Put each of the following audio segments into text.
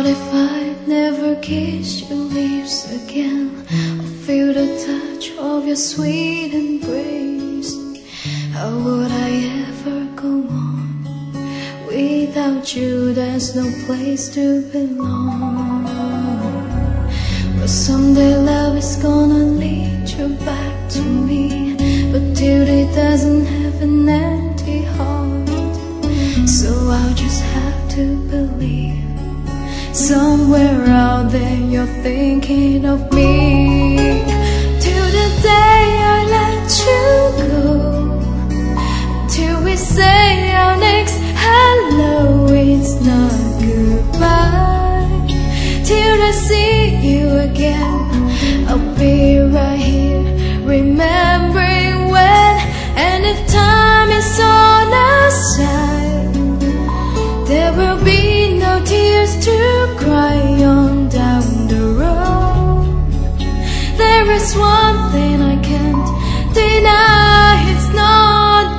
What if I never kiss your lips again, or feel the touch of your sweet embrace? How would I ever go on? Without you there's no place to belong. But someday love is gonna lead you back to me, but duty doesn't have an empty heart. So I'll just have to believe somewhere out there you're thinking of me. Till the day I let you go, till we say our next hello, it's not goodbye. Till I see you again, I'll be right here, remembering when. And if time is on our side, there will be no tears to cry on down the road. There is one thing I can't deny, it's not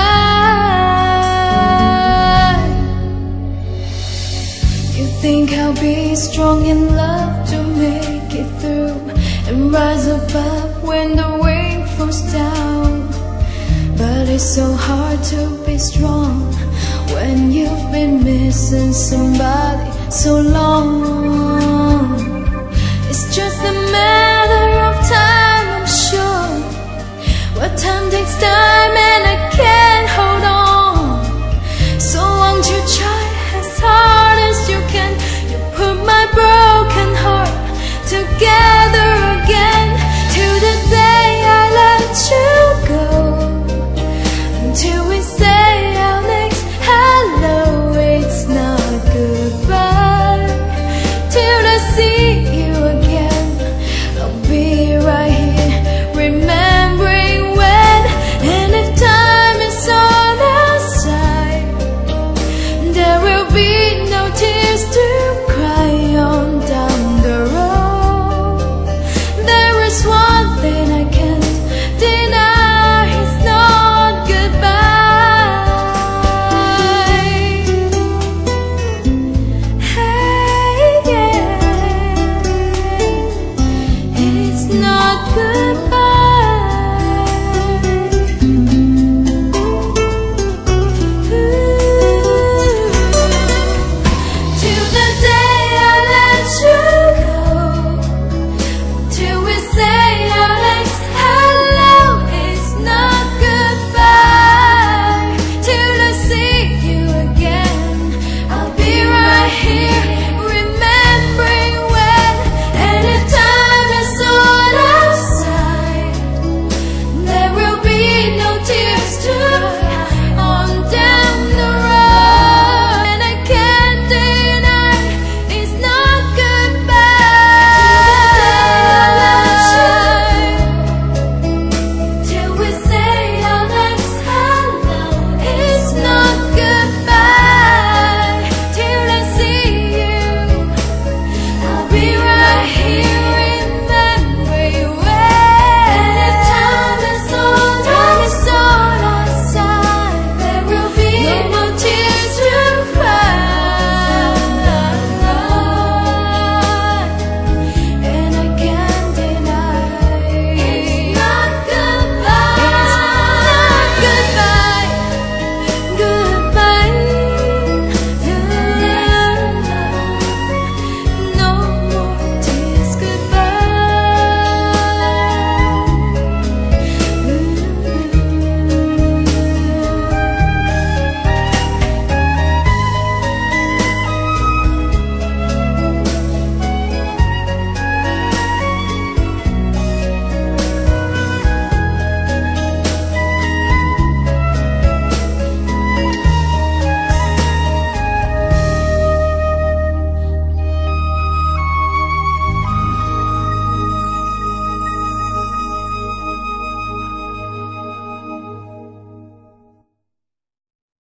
goodbye. You think I'll be strong in love to make it through, and rise above when the wind falls down. But it's so hard to be strong when you've been missing somebody so long. It's just a matter of time, I'm sure. What time takes time